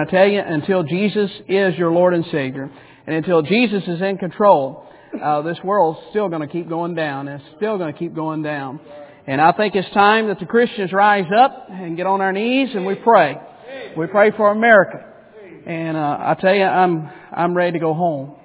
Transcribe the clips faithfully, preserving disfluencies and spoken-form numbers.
I tell you, until Jesus is your Lord and Savior, and until Jesus is in control, uh, this world's still going to keep going down. It's still going to keep going down. And I think it's time that the Christians rise up and get on our knees and we pray. We pray for America. And uh, I tell you, I'm I'm ready to go home.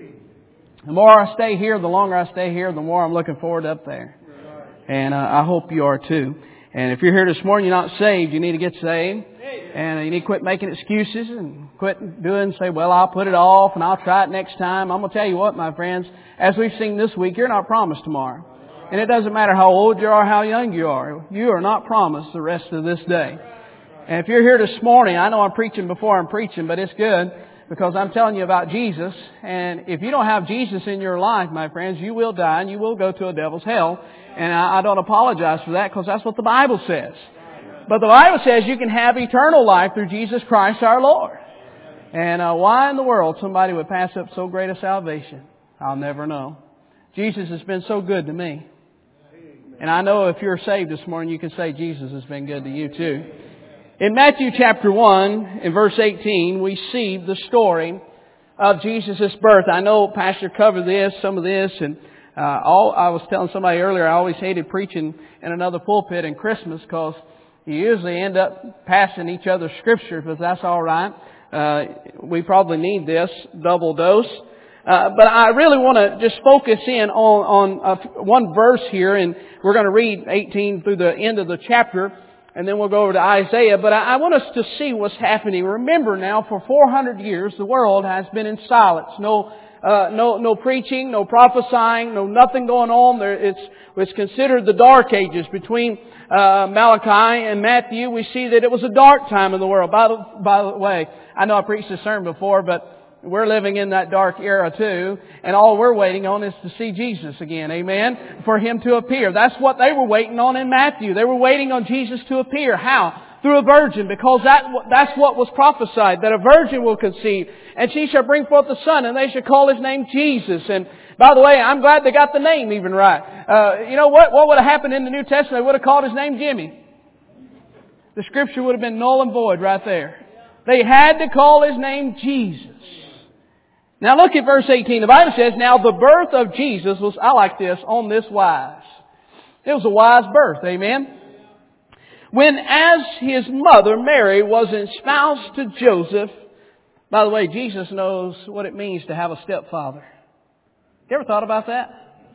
The more I stay here, the longer I stay here, the more I'm looking forward up there. And uh, I hope you are too. And if you're here this morning, you're not saved, you need to get saved. And you need to quit making excuses and quit doing, say, well, I'll put it off and I'll try it next time. I'm going to tell you what, my friends, as we've seen this week, you're not promised tomorrow. And it doesn't matter how old you are, how young you are. You are not promised the rest of this day. And if you're here this morning, I know I'm preaching before I'm preaching, but it's good because I'm telling you about Jesus. And if you don't have Jesus in your life, my friends, you will die and you will go to a devil's hell. And I, I don't apologize for that because that's what the Bible says. But the Bible says you can have eternal life through Jesus Christ our Lord. And uh, why in the world somebody would pass up so great a salvation, I'll never know. Jesus has been so good to me. And I know if you're saved this morning, you can say Jesus has been good to you too. In Matthew chapter one, in verse eighteen, we see the story of Jesus' birth. I know Pastor covered this, some of this, and uh, all, I was telling somebody earlier, I always hated preaching in another pulpit in Christmas because you usually end up passing each other's scripture, but that's all right. Uh, we probably need this double dose. Uh, but I really want to just focus in on, on uh, one verse here, and we're going to read eighteen through the end of the chapter, and then we'll go over to Isaiah. But I, I want us to see what's happening. Remember now, for four hundred years, the world has been in silence. No, uh, no, no preaching, no prophesying, no nothing going on. There, it's, it's considered the dark ages between uh, Malachi and Matthew. We see that it was a dark time in the world. By the, by the way, I know I preached this sermon before, but we're living in that dark era too, and all we're waiting on is to see Jesus again, amen, for Him to appear. That's what they were waiting on in Matthew. They were waiting on Jesus to appear. How? Through a virgin, because that that's what was prophesied, that a virgin will conceive, and she shall bring forth a son, and they shall call His name Jesus. And by the way, I'm glad they got the name even right. Uh, you know what? What would have happened in the New Testament? They would have called His name Jimmy. The Scripture would have been null and void right there. They had to call His name Jesus. Now look at verse eighteen. The Bible says, now the birth of Jesus was, I like this, on this wise. It was a wise birth, amen? When as His mother Mary was espoused to Joseph, by the way, Jesus knows what it means to have a stepfather. You ever thought about that?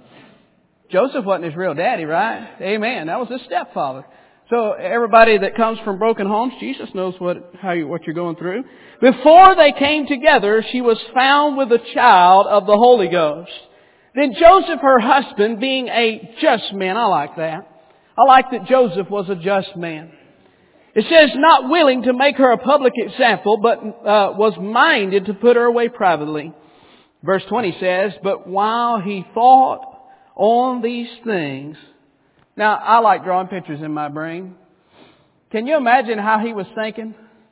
Joseph wasn't his real daddy, right? Amen. That was his stepfather. So everybody that comes from broken homes, Jesus knows what how you, what you're going through. Before they came together, she was found with a child of the Holy Ghost. Then Joseph, her husband, being a just man, I like that. I like that Joseph was a just man. It says, not willing to make her a public example, but uh, was minded to put her away privately. Verse twenty says, but while he thought on these things. Now, I like drawing pictures in my brain. Can you imagine how he was thinking?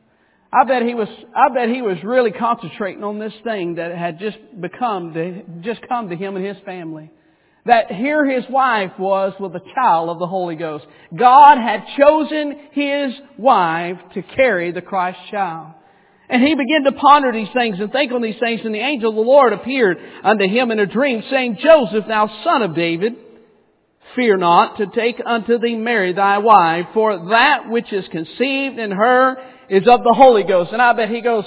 I bet he was, I bet he was really concentrating on this thing that had just become, to, just come to him and his family. That here his wife was with a child of the Holy Ghost. God had chosen his wife to carry the Christ child. And he began to ponder these things and think on these things. And the angel of the Lord appeared unto him in a dream, saying, Joseph, thou son of David, fear not to take unto thee Mary thy wife, for that which is conceived in her is of the Holy Ghost. And I bet he goes,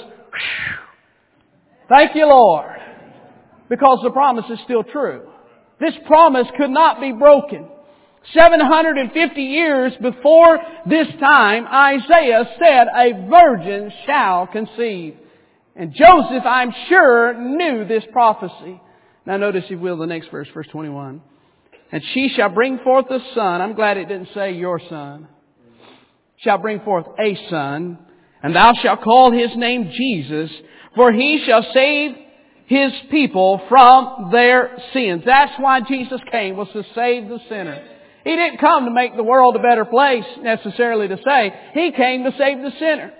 thank you, Lord, because the promise is still true. This promise could not be broken. seven hundred fifty years before this time, Isaiah said, a virgin shall conceive. And Joseph, I'm sure, knew this prophecy. Now notice, if you will, the next verse, verse twenty-one. And she shall bring forth a son. I'm glad it didn't say your son. Shall bring forth a son. And thou shalt call his name Jesus. For he shall save his people from their sins. That's why Jesus came, was to save the sinner. He didn't come to make the world a better place, necessarily to say. He came to save the sinner.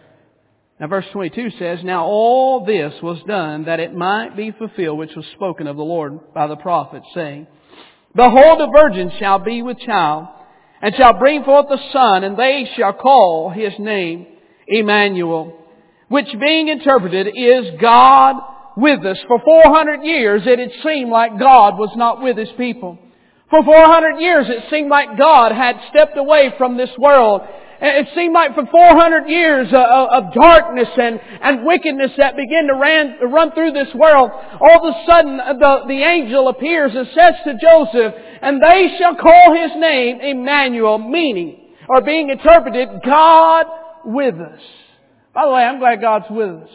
Now verse twenty-two says, now all this was done that it might be fulfilled, which was spoken of the Lord by the prophet, saying, behold, a virgin shall be with child, and shall bring forth a son, and they shall call his name Emmanuel, which being interpreted is God with us. For four hundred years it had seemed like God was not with His people. For four hundred years it seemed like God had stepped away from this world. It seemed like for four hundred years of darkness and, and wickedness that began to ran, run through this world, all of a sudden the, the angel appears and says to Joseph, and they shall call His name Emmanuel, meaning, or being interpreted, God with us. By the way, I'm glad God's with us.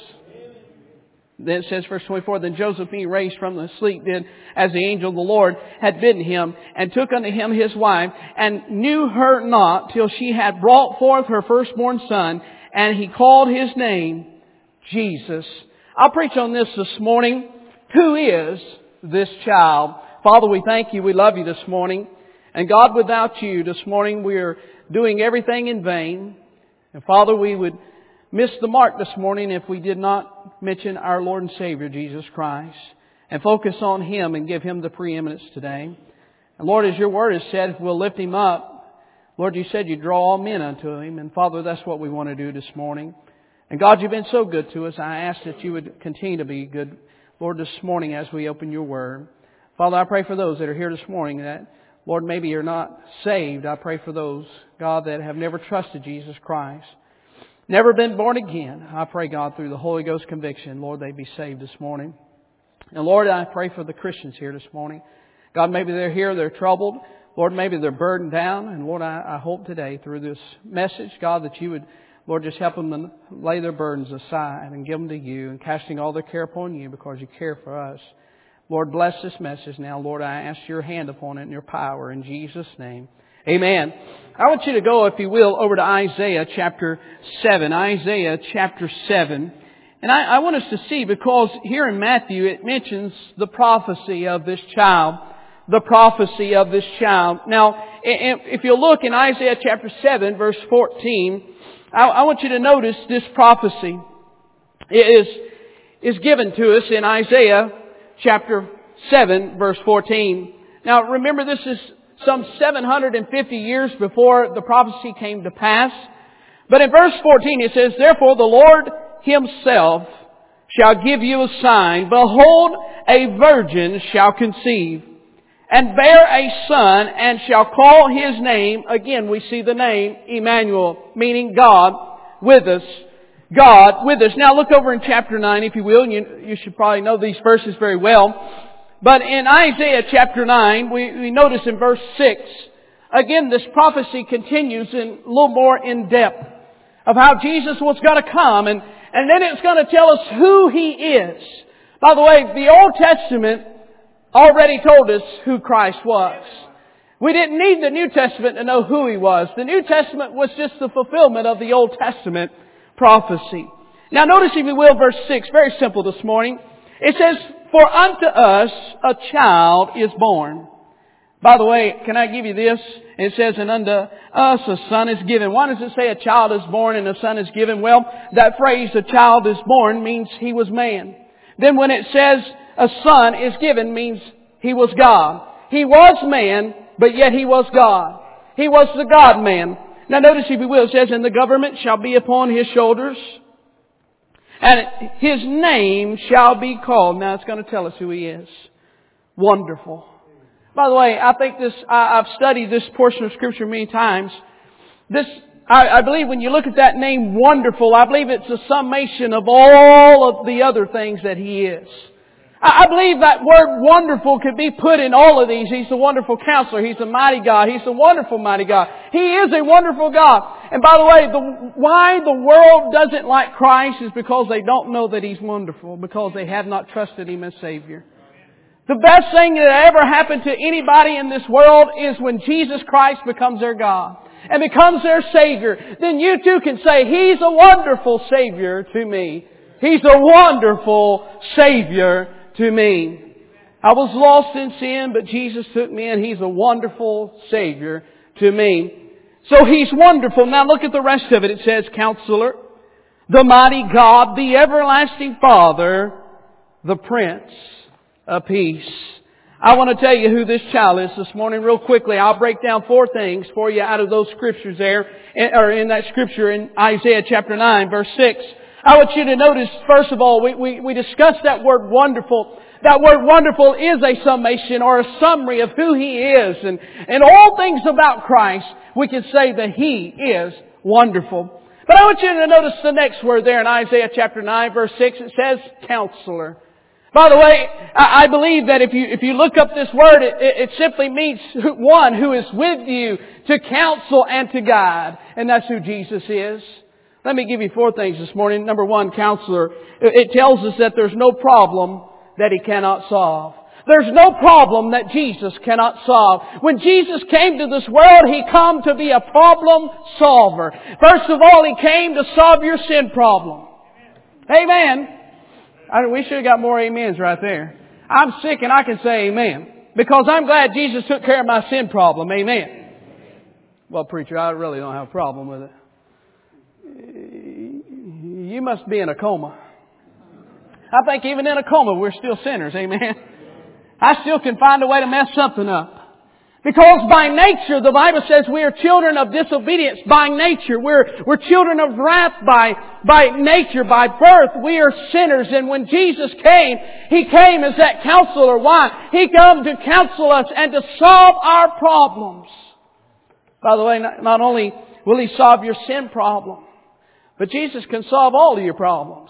Then it says, verse twenty-four, then Joseph being raised from the sleep did as the angel of the Lord had bidden him, and took unto him his wife, and knew her not till she had brought forth her firstborn son, and he called his name Jesus. I'll preach on this this morning. Who is this child? Father, we thank You. We love You this morning. And God, without You this morning, we are doing everything in vain. And Father, we would miss the mark this morning if we did not mention our Lord and Savior, Jesus Christ, and focus on Him and give Him the preeminence today. And Lord, as Your Word has said, if we'll lift Him up, Lord, You said You draw all men unto Him. And Father, that's what we want to do this morning. And God, You've been so good to us. I ask that You would continue to be good, Lord, this morning as we open Your Word. Father, I pray for those that are here this morning that, Lord, maybe you're not saved. I pray for those, God, that have never trusted Jesus Christ, never been born again. I pray, God, through the Holy Ghost conviction, Lord, they be saved this morning. And Lord, I pray for the Christians here this morning. God, maybe they're here, they're troubled. Lord, maybe they're burdened down. And Lord, I, I hope today through this message, God, that You would, Lord, just help them to lay their burdens aside and give them to You, and casting all their care upon You because You care for us. Lord, bless this message now. Lord, I ask Your hand upon it and Your power in Jesus' name. Amen. I want you to go, if you will, over to Isaiah chapter seven. Isaiah chapter seven. And I, I want us to see, because here in Matthew it mentions the prophecy of this child. The prophecy of this child. Now, if you look in Isaiah chapter seven, verse fourteen, I, I want you to notice this prophecy is, is given to us in Isaiah chapter seven, verse fourteen. Now, remember, this is some seven hundred fifty years before the prophecy came to pass. But in verse fourteen it says, therefore the Lord Himself shall give you a sign. Behold, a virgin shall conceive, and bear a son, and shall call His name, again we see the name, Emmanuel, meaning God with us. God with us. Now look over in chapter nine, if you will. You, you should probably know these verses very well. But in Isaiah chapter nine, we, we notice in verse six, again this prophecy continues in a little more in depth of how Jesus was going to come. And, and then it's going to tell us who He is. By the way, the Old Testament already told us who Christ was. We didn't need the New Testament to know who He was. The New Testament was just the fulfillment of the Old Testament prophecy. Now notice, if you will, verse six, very simple this morning. It says, for unto us a child is born. By the way, can I give you this? It says, and unto us a son is given. Why does it say a child is born and a son is given? Well, that phrase, a child is born, means He was man. Then when it says a son is given, means He was God. He was man, but yet He was God. He was the God-man. Now notice, if you will, it says, and the government shall be upon His shoulders, and His name shall be called. Now it's going to tell us who He is. Wonderful. By the way, I think this, I, I've studied this portion of Scripture many times. This, I, I believe when you look at that name, wonderful, I believe it's a summation of all of the other things that He is. I believe that word wonderful could be put in all of these. He's a wonderful counselor. He's a mighty God. He's a wonderful mighty God. He is a wonderful God. And by the way, the, why the world doesn't like Christ is because they don't know that He's wonderful, because they have not trusted Him as Savior. The best thing that ever happened to anybody in this world is when Jesus Christ becomes their God and becomes their Savior. Then you too can say, He's a wonderful Savior to me. He's a wonderful Savior to me. I was lost in sin, but Jesus took me in. He's a wonderful Savior to me. So He's wonderful. Now look at the rest of it. It says, Counselor, the mighty God, the everlasting Father, the Prince of Peace. I want to tell you who this child is this morning real quickly. I'll break down four things for you out of those scriptures there, or in that scripture in Isaiah chapter nine, verse six. I want you to notice, first of all, we, we, we discussed that word wonderful. That word wonderful is a summation or a summary of who He is. And, and all things about Christ, we can say that He is wonderful. But I want you to notice the next word there in Isaiah chapter nine, verse six. It says, Counselor. By the way, I believe that if you if you look up this word, it, it simply means one who is with you to counsel and to guide. And that's who Jesus is. Let me give you four things this morning. Number one, Counselor. It tells us that there's no problem that He cannot solve. There's no problem that Jesus cannot solve. When Jesus came to this world, He came to be a problem solver. First of all, He came to solve your sin problem. Amen. I, we should have got more amens right there. I'm sick and I can say amen. Because I'm glad Jesus took care of my sin problem. Amen. Well, preacher, I really don't have a problem with it. You must be in a coma. I think even in a coma we're still sinners. Amen. I still can find a way to mess something up. Because by nature, the Bible says we are children of disobedience. By nature, we're, we're children of wrath by, by nature, by birth. We are sinners. And when Jesus came, He came as that counselor. Why? He came to counsel us and to solve our problems. By the way, not, not only will He solve your sin problem, but Jesus can solve all of your problems.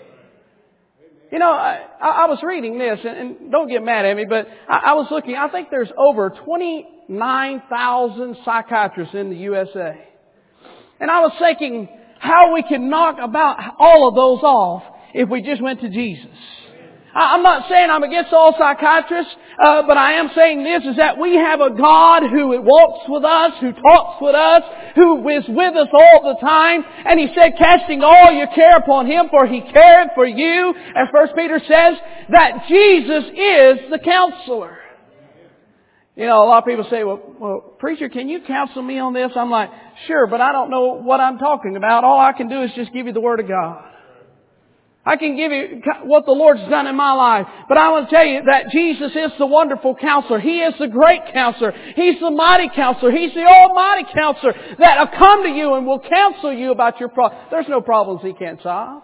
You know, I, I was reading this, and, and don't get mad at me, but I, I was looking, I think there's over twenty-nine thousand psychiatrists in the U S A. And I was thinking how we could knock about all of those off if we just went to Jesus. I, I'm not saying I'm against all psychiatrists, uh, but I am saying this, is that we have a God who walks with us, who talks with us, who is with us all the time. And He said, casting all your care upon Him, for He cared for you. As First Peter says, that Jesus is the counselor. You know, a lot of people say, well, well, preacher, can you counsel me on this? I'm like, sure, but I don't know what I'm talking about. All I can do is just give you the Word of God. I can give you what the Lord's done in my life. But I want to tell you that Jesus is the wonderful counselor. He is the great counselor. He's the mighty counselor. He's the almighty counselor that will come to you and will counsel you about your problems. There's no problems He can't solve.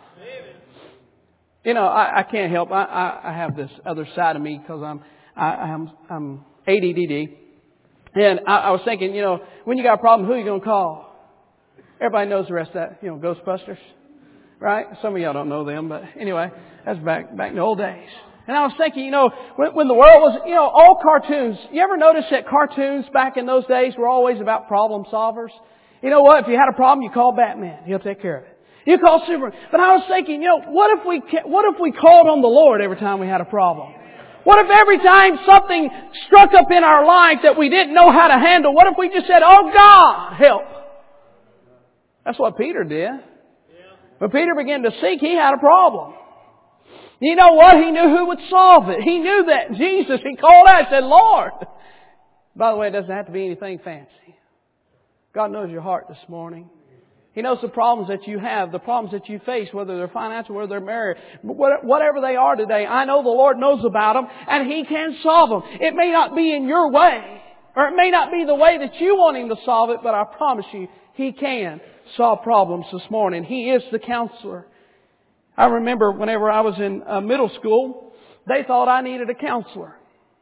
You know, I, I can't help. I, I, I have this other side of me because I'm, I, I'm, I'm A D D. And I, I was thinking, you know, when you got a problem, who are you going to call? Everybody knows the rest of that. You know, Ghostbusters. Right? Some of y'all don't know them, but anyway, that's back back in the old days. And I was thinking, you know, when, when the world was, you know, all cartoons, you ever notice that cartoons back in those days were always about problem solvers? You know what? If you had a problem, you call Batman. He'll take care of it. You call Superman. But I was thinking, you know, what if we, what if we called on the Lord every time we had a problem? What if every time something struck up in our life that we didn't know how to handle, what if we just said, oh God, help? That's what Peter did. When Peter began to seek, he had a problem. You know what? He knew who would solve it. He knew that Jesus, he called out and said, Lord. By the way, it doesn't have to be anything fancy. God knows your heart this morning. He knows the problems that you have, the problems that you face, whether they're financial, whether they're married, whatever they are today. I know the Lord knows about them, and He can solve them. It may not be in your way, or it may not be the way that you want Him to solve it, but I promise you, He can solve problems this morning. He is the counselor. I remember whenever I was in uh, middle school, they thought I needed a counselor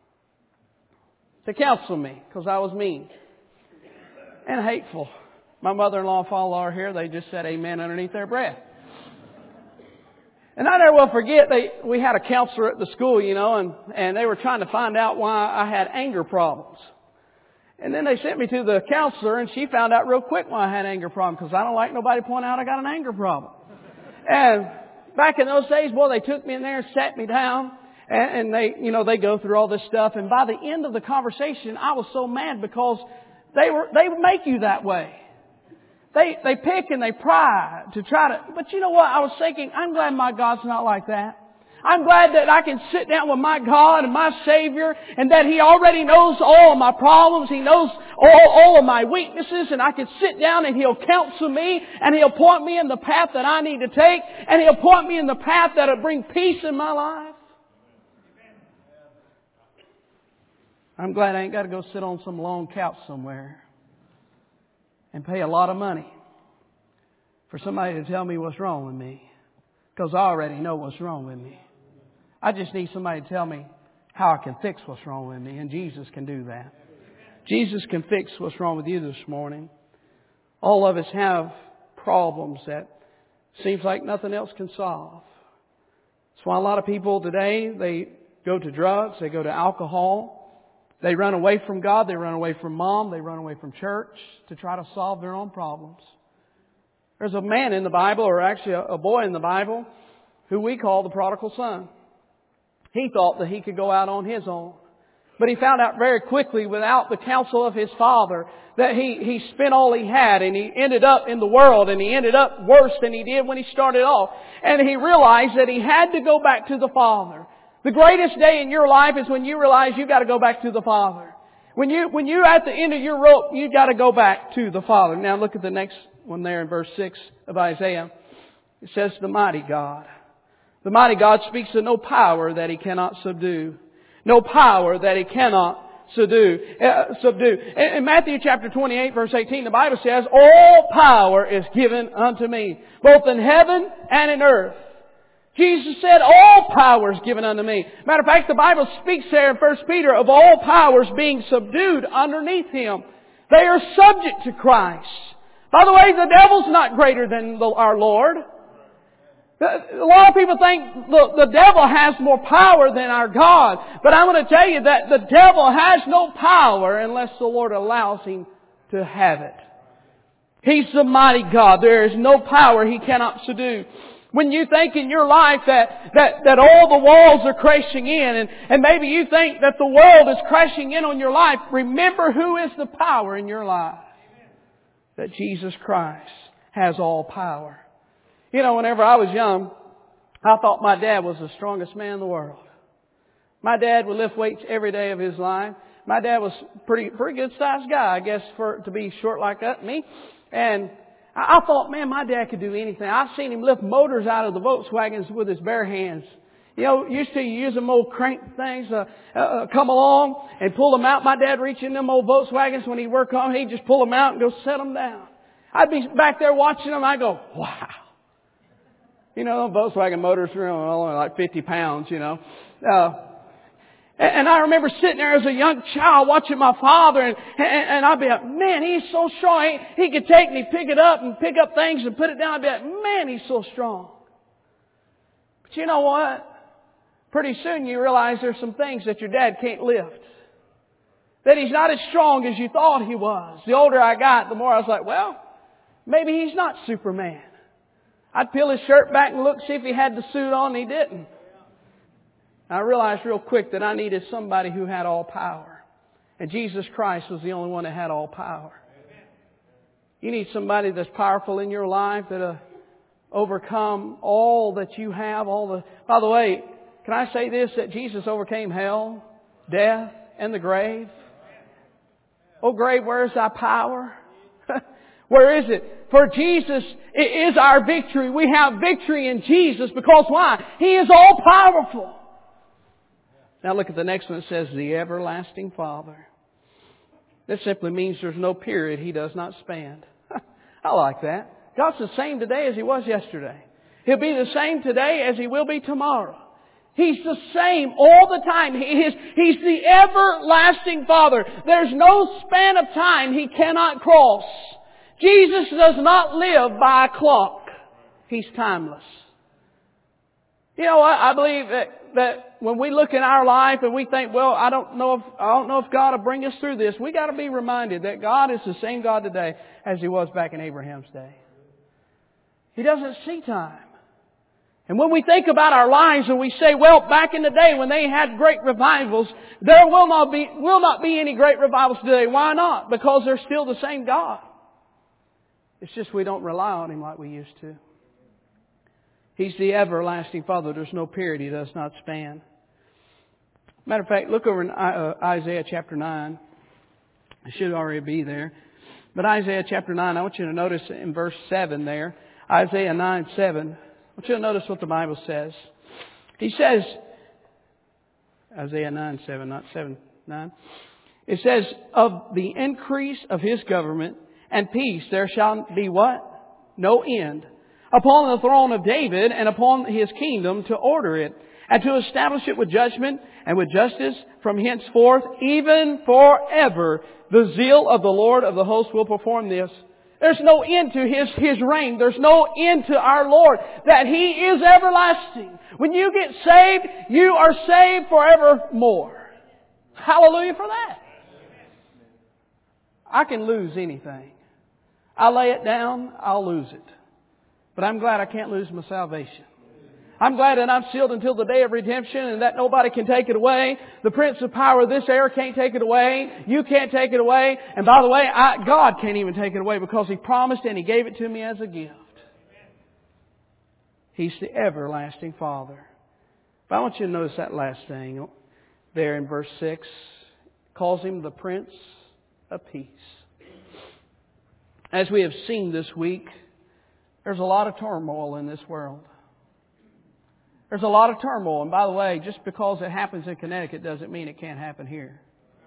to counsel me because I was mean and hateful. My mother-in-law and father-in-law are here. They just said amen underneath their breath. And I never will forget, they, we had a counselor at the school, you know, and, and they were trying to find out why I had anger problems. And then they sent me to the counselor, and she found out real quick why I had an anger problem, because I don't like nobody pointing out I got an anger problem. And back in those days, boy, they took me in there and sat me down, and, and they, you know, they go through all this stuff. And by the end of the conversation, I was so mad because they were, they would make you that way. They, they pick and they pry to try to, but you know what? I was thinking, I'm glad my God's not like that. I'm glad that I can sit down with my God and my Savior, and that He already knows all of my problems. He knows all, all of my weaknesses, and I can sit down and He'll counsel me, and He'll point me in the path that I need to take, and He'll point me in the path that'll bring peace in my life. I'm glad I ain't got to go sit on some long couch somewhere and pay a lot of money for somebody to tell me what's wrong with me. Because I already know what's wrong with me. I just need somebody to tell me how I can fix what's wrong with me. And Jesus can do that. Jesus can fix what's wrong with you this morning. All of us have problems that seems like nothing else can solve. That's why a lot of people today, they go to drugs, they go to alcohol, they run away from God, they run away from mom, they run away from church to try to solve their own problems. There's a man in the Bible, or actually a boy in the Bible, who we call the prodigal son. He thought that he could go out on his own. But he found out very quickly, without the counsel of his father, that he, he spent all he had, and he ended up in the world, and he ended up worse than he did when he started off. And he realized that he had to go back to the Father. The greatest day in your life is when you realize you've got to go back to the Father. When you, when you're at the end of your rope, you've got to go back to the Father. Now look at the next one there in verse six of Isaiah. It says, the mighty God. The mighty God speaks of no power that He cannot subdue. No power that He cannot subdue. Uh, subdue. In, in Matthew chapter twenty-eight verse eighteen, the Bible says, all power is given unto me, both in heaven and in earth. Jesus said, all power is given unto me. Matter of fact, the Bible speaks there in First Peter of all powers being subdued underneath Him. They are subject to Christ. By the way, the devil's not greater than the, our Lord. A lot of people think the, the devil has more power than our God. But I'm going to tell you that the devil has no power unless the Lord allows him to have it. He's the mighty God. There is no power He cannot subdue. When you think in your life that, that, that all the walls are crashing in, and, and maybe you think that the world is crashing in on your life, remember who is the power in your life. That Jesus Christ has all power. You know, whenever I was young, I thought my dad was the strongest man in the world. My dad would lift weights every day of his life. My dad was pretty, pretty good sized guy, I guess, for to be short like that, me. And I, I thought, man, my dad could do anything. I've seen him lift motors out of the Volkswagens with his bare hands. You know, used to use them old crank things, uh, uh, come along and pull them out. My dad reached in them old Volkswagens when he'd work on, he'd just pull them out and go set them down. I'd be back there watching them. I'd go, wow. You know, Volkswagen motors are only like fifty pounds, you know. Uh, and I remember sitting there as a young child watching my father, and, and, and I'd be like, man, he's so strong. He, he could take me, pick it up and pick up things and put it down. I'd be like, man, he's so strong. But you know what? Pretty soon you realize there's some things that your dad can't lift. That he's not as strong as you thought he was. The older I got, the more I was like, well, maybe he's not Superman. I'd peel his shirt back and look, see if he had the suit on, and he didn't. I realized real quick that I needed somebody who had all power. And Jesus Christ was the only one that had all power. You need somebody that's powerful in your life, that'll overcome all that you have. All the. By the way, can I say this, that Jesus overcame hell, death, and the grave? Oh grave, where is thy power? Where is it? For Jesus is our victory. We have victory in Jesus because why? He is all powerful. Now look at the next one. It says, the everlasting Father. This simply means there's no period He does not span. I like that. God's the same today as He was yesterday. He'll be the same today as He will be tomorrow. He's the same all the time. He is, He's the everlasting Father. There's no span of time He cannot cross. Jesus does not live by a clock. He's timeless. You know what? I believe that, that when we look in our life and we think, well, I don't know if, I don't know if God will bring us through this. We got to be reminded that God is the same God today as He was back in Abraham's day. He doesn't see time. And when we think about our lives and we say, well, back in the day when they had great revivals, there will not be, will not be any great revivals today. Why not? Because they're still the same God. It's just we don't rely on Him like we used to. He's the everlasting Father. There's no period He does not span. Matter of fact, look over in Isaiah chapter nine. It should already be there. But Isaiah chapter nine, I want you to notice in verse seven there. Isaiah nine seven. I want you to notice what the Bible says. He says, Isaiah nine seven, not seven nine. It says, of the increase of His government and peace there shall be what? No end. upon the throne of David and upon His kingdom to order it and to establish it with judgment and with justice from henceforth, even forever. The zeal of the Lord of the hosts will perform this. There's no end to His, His reign. There's no end to our Lord. That He is everlasting. When you get saved, you are saved forevermore. Hallelujah for that. I can lose anything. I lay it down, I'll lose it. But I'm glad I can't lose my salvation. I'm glad that I'm sealed until the day of redemption and that nobody can take it away. The prince of power of this air can't take it away. You can't take it away. And by the way, I, God can't even take it away because He promised and He gave it to me as a gift. He's the everlasting Father. But I want you to notice that last thing there in verse six. It calls Him the Prince of Peace. As we have seen this week, there's a lot of turmoil in this world. There's a lot of turmoil. And by the way, just because it happens in Connecticut doesn't mean it can't happen here.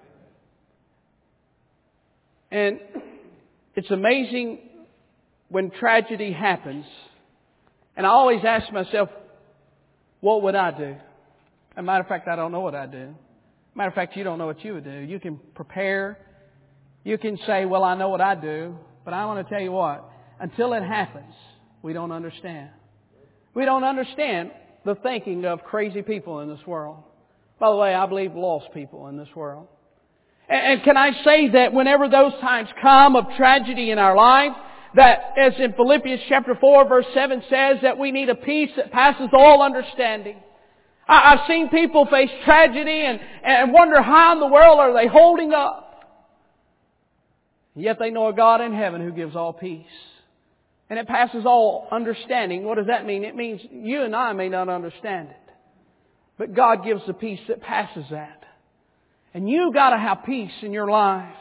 And it's amazing when tragedy happens. And I always ask myself, what would I do? As a matter of fact, I don't know what I'd do. Matter of fact, you don't know what you would do. You can prepare. You can say, well, I know what I do. But I want to tell you what. Until it happens, we don't understand. We don't understand the thinking of crazy people in this world. By the way, I believe lost people in this world. And, and can I say that whenever those times come of tragedy in our life, that as in Philippians chapter four verse seven says, that we need a peace that passes all understanding. I, I've seen people face tragedy and, and wonder how in the world are they holding up. And yet they know a God in heaven who gives all peace. And it passes all understanding. What does that mean? It means you and I may not understand it. But God gives the peace that passes that. And you've got to have peace in your life.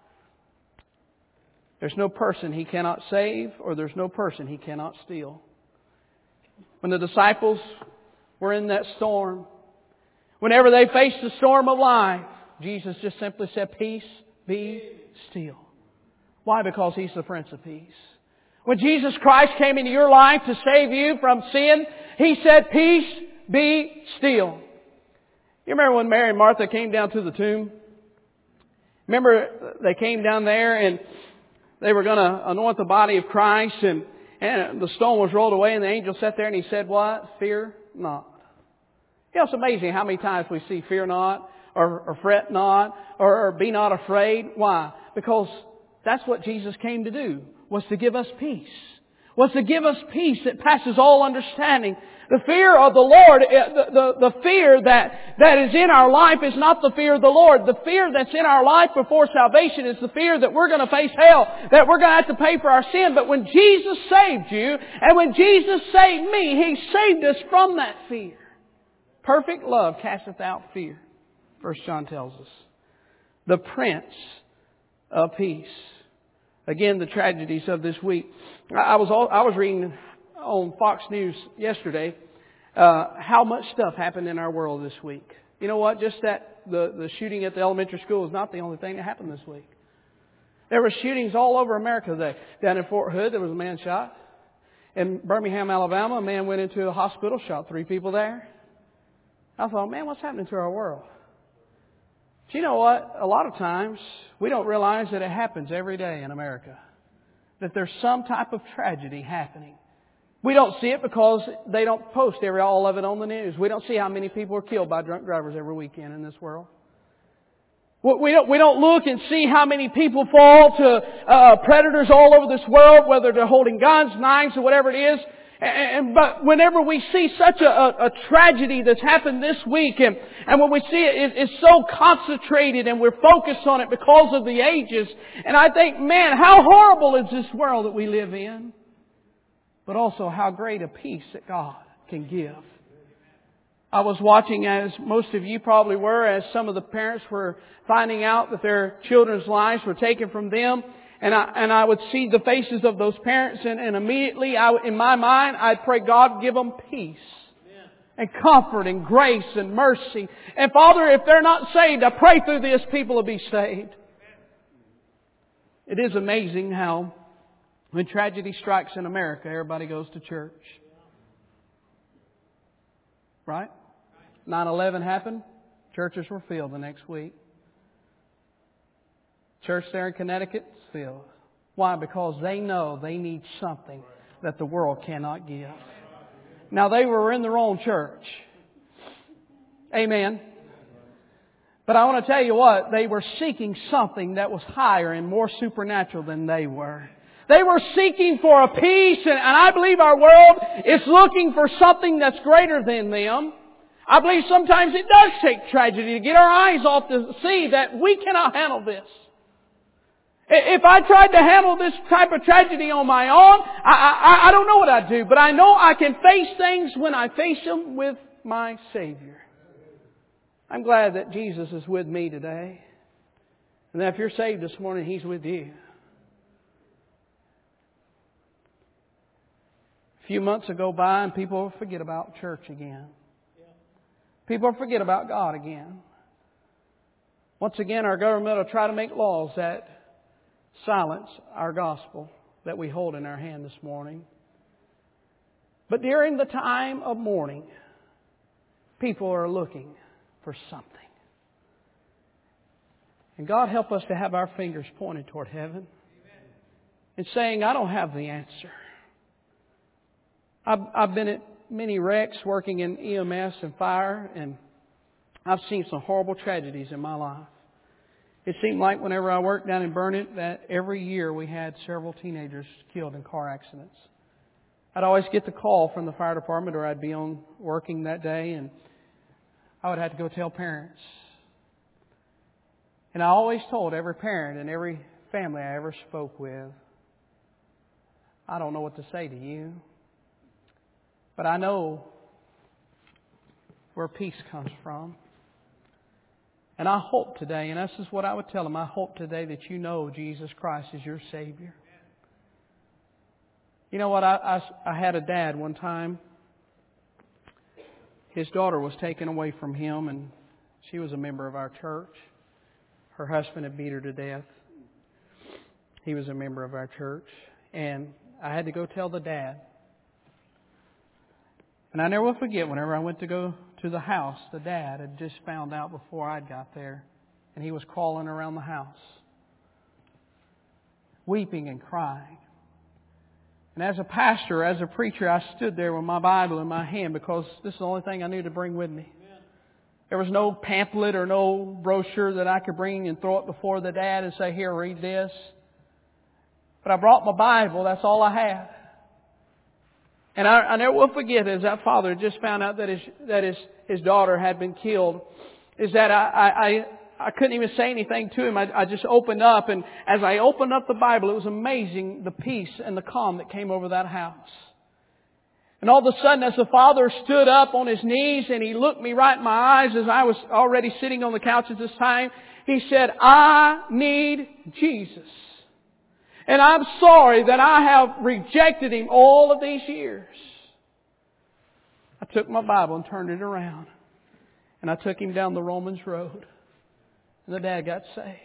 There's no person He cannot save, or there's no person He cannot steal. When the disciples were in that storm, whenever they faced the storm of life, Jesus just simply said, peace, be still. Why? Because He's the Prince of Peace. When Jesus Christ came into your life to save you from sin, He said, peace, be still. You remember when Mary and Martha came down to the tomb? Remember they came down there and they were going to anoint the body of Christ, and, and the stone was rolled away, and the angel sat there and he said, what? Fear not. You know, it's amazing how many times we see fear not, or, or fret not, or, or be not afraid. Why? Because that's what Jesus came to do. Was to give us peace. Was to give us peace that passes all understanding. The fear of the Lord, the, the, the fear that, that is in our life is not the fear of the Lord. The fear that's in our life before salvation is the fear that we're going to face hell, that we're going to have to pay for our sin. But when Jesus saved you, and when Jesus saved me, He saved us from that fear. Perfect love casteth out fear, First John tells us. The Prince of Peace. Again, the tragedies of this week. I was all, I was reading on Fox News yesterday uh, how much stuff happened in our world this week. You know what? Just that the, the shooting at the elementary school is not the only thing that happened this week. There were shootings all over America today. Down in Fort Hood, there was a man shot. In Birmingham, Alabama, a man went into a hospital, shot three people there. I thought, man, what's happening to our world? But you know what? A lot of times, we don't realize that it happens every day in America. That there's some type of tragedy happening. We don't see it because they don't post every all of it on the news. We don't see how many people are killed by drunk drivers every weekend in this world. We don't, we don't look and see how many people fall to uh, predators all over this world, whether they're holding guns, knives, or whatever it is. And, but whenever we see such a, a, a tragedy that's happened this week, and, and when we see it, it, it's so concentrated and we're focused on it because of the ages. And I think, man, how horrible is this world that we live in? But also how great a peace that God can give. I was watching, as most of you probably were, as some of the parents were finding out that their children's lives were taken from them. And I, and I would see the faces of those parents, and, and immediately, I, in my mind, I'd pray, God, give them peace and comfort and grace and mercy. And Father, if they're not saved, I pray through this people will be saved. It is amazing how When tragedy strikes in America, everybody goes to church. Right? nine eleven happened. Churches were filled the next week. Church there in Connecticut is filled. Why? Because they know they need something that the world cannot give. Now, they were in their own church. Amen. But I want to tell you what, they were seeking something that was higher and more supernatural than they were. They were seeking for a peace, and, and I believe our world is looking for something that's greater than them. I believe sometimes it does take tragedy to get our eyes off to see that we cannot handle this. If I tried to handle this type of tragedy on my own, I, I, I don't know what I'd do, but I know I can face things when I face them with my Savior. I'm glad that Jesus is with me today. And that if you're saved this morning, He's with you. A few months will go by and people will forget about church again. People will forget about God again. Once again, our government will try to make laws that silence our gospel that we hold in our hand this morning. But during the time of mourning, people are looking for something. And God help us to have our fingers pointed toward heaven and saying, I don't have the answer. I've, I've been at many wrecks working in E M S and fire, and I've seen some horrible tragedies in my life. It seemed like whenever I worked down in Burnett that every year we had several teenagers killed in car accidents. I'd always get the call from the fire department, or I'd be on working that day, and I would have to go tell parents. And I always told every parent and every family I ever spoke with, I don't know what to say to you, but I know where peace comes from. And I hope today, and this is what I would tell them, I hope today that you know Jesus Christ is your Savior. You know what? I, I, I had a dad one time. His daughter was taken away from him, and she was a member of our church. Her husband had beat her to death. He was a member of our church. And I had to go tell the dad. And I never will forget, whenever I went to go to the house, the dad had just found out before I got there. And he was crawling around the house, weeping and crying. And as a pastor, as a preacher, I stood there with my Bible in my hand because this is the only thing I knew to bring with me. There was no pamphlet or no brochure that I could bring and throw it before the dad and say, here, read this. But I brought my Bible. That's all I had. And I, I never will forget, as that father had just found out that his that his his daughter had been killed, is that I I, I couldn't even say anything to him. I, I just opened up, and as I opened up the Bible, it was amazing the peace and the calm that came over that house. And all of a sudden, as the father stood up on his knees and he looked me right in my eyes as I was already sitting on the couch at this time, he said, I need Jesus. And I'm sorry that I have rejected Him all of these years. I took my Bible and turned it around. And I took him down the Romans road. And the dad got saved.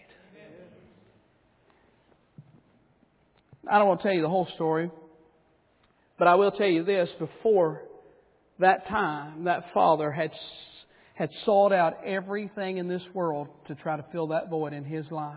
I don't want to tell you the whole story. But I will tell you this. Before that time, that father had, had sought out everything in this world to try to fill that void in his life.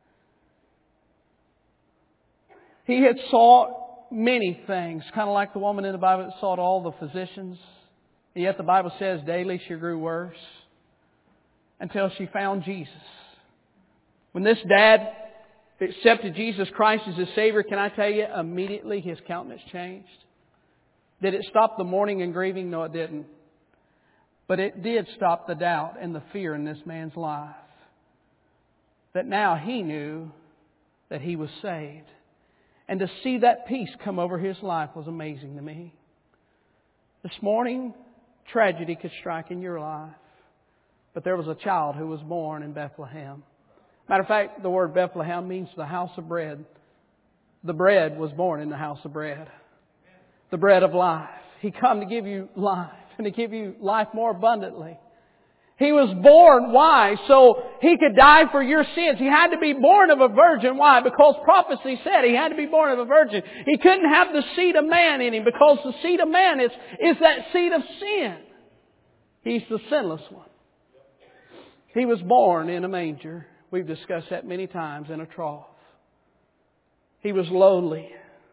He had sought many things, kind of like the woman in the Bible that sought all the physicians. And yet the Bible says daily she grew worse until she found Jesus. When this dad accepted Jesus Christ as his Savior, can I tell you, immediately his countenance changed. Did it stop the mourning and grieving? No, it didn't. But it did stop the doubt and the fear in this man's life. That now he knew that he was saved. And to see that peace come over his life was amazing to me. This morning, tragedy could strike in your life. But there was a child who was born in Bethlehem. Matter of fact, the word Bethlehem means the house of bread. The bread was born in the house of bread. The bread of life. He come to give you life and to give you life more abundantly. He was born, why? So He could die for your sins. He had to be born of a virgin. Why? Because prophecy said He had to be born of a virgin. He couldn't have the seed of man in Him because the seed of man is, is that seed of sin. He's the sinless one. He was born in a manger. We've discussed that many times, in a trough. He was lowly.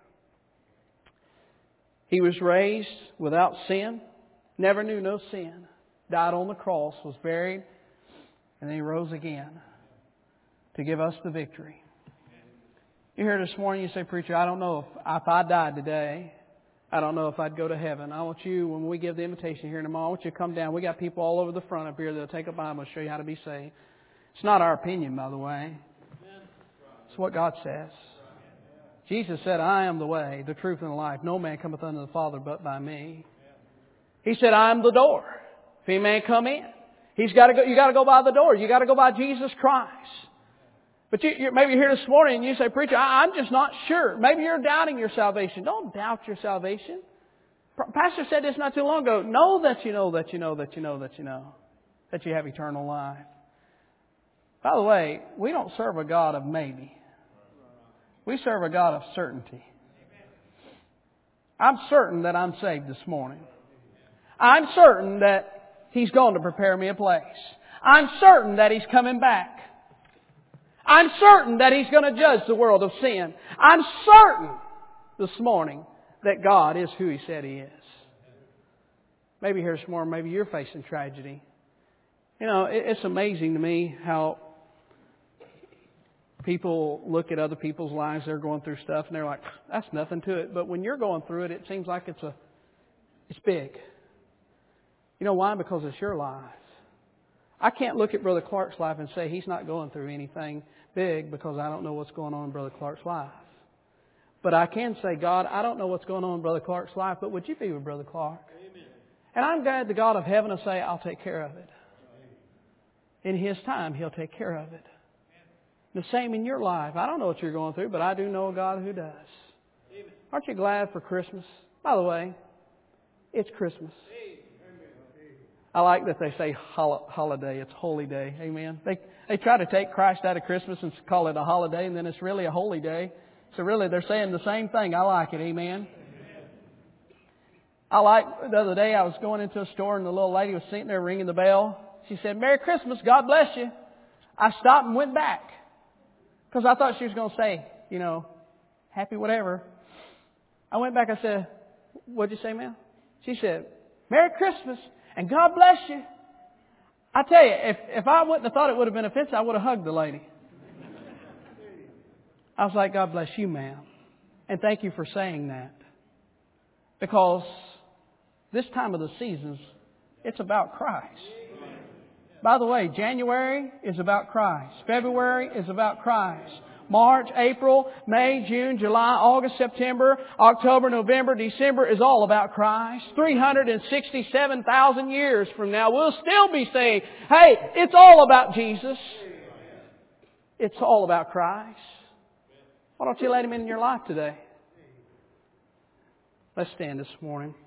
He was raised without sin. Never knew no sin. Died on the cross, was buried, and then He rose again to give us the victory. You hear this morning, you say, "Preacher, I don't know if, if I died today, I don't know if I'd go to heaven." I want you, when we give the invitation here tomorrow, I want you to come down. We got people all over the front up here that'll take a Bible and show you how to be saved. It's not our opinion, by the way. It's what God says. Jesus said, "I am the way, the truth, and the life. No man cometh unto the Father but by me." He said, "I am the door. If any man come in." He's got to go, you got to go by the door. You got to go by Jesus Christ. But you, you, maybe you're here this morning and you say, "Preacher, I, I'm just not sure." Maybe you're doubting your salvation. Don't doubt your salvation. Pastor said this not too long ago. Know that you know that you know that you know that you know that you have eternal life. By the way, we don't serve a God of maybe. We serve a God of certainty. I'm certain that I'm saved this morning. I'm certain that He's going to prepare me a place. I'm certain that He's coming back. I'm certain that He's going to judge the world of sin. I'm certain this morning that God is who He said He is. Maybe here this morning, maybe you're facing tragedy. You know, it's amazing to me how people look at other people's lives. They're going through stuff and they're like, "That's nothing to it." But when you're going through it, it seems like it's a, it's big. You know why? Because it's your life. I can't look at Brother Clark's life and say he's not going through anything big because I don't know what's going on in Brother Clark's life. But I can say, "God, I don't know what's going on in Brother Clark's life, but would you be with Brother Clark?" Amen. And I'm glad the God of heaven will say, "I'll take care of it." In His time, He'll take care of it. The same in your life. I don't know what you're going through, but I do know a God who does. Amen. Aren't you glad for Christmas? By the way, it's Christmas. I like that they say hol- holiday. It's holy day. Amen. They they try to take Christ out of Christmas and call it a holiday, and then it's really a holy day. So really, they're saying the same thing. I like it. Amen. I like, the other day I was going into a store and the little lady was sitting there ringing the bell. She said, "Merry Christmas. God bless you." I stopped and went back because I thought she was going to say, you know, "Happy whatever." I went back. I said, "What'd you say, ma'am?" She said, "Merry Christmas. And God bless you." I tell you, if, if I wouldn't have thought it would have been offensive, I would have hugged the lady. I was like, "God bless you, ma'am. And thank you for saying that." Because this time of the seasons, it's about Christ. By the way, January is about Christ. February is about Christ. March, April, May, June, July, August, September, October, November, December is all about Christ. three hundred sixty-seven thousand years from now, we'll still be saying, "Hey, it's all about Jesus. It's all about Christ." Why don't you let Him in your life today? Let's stand this morning.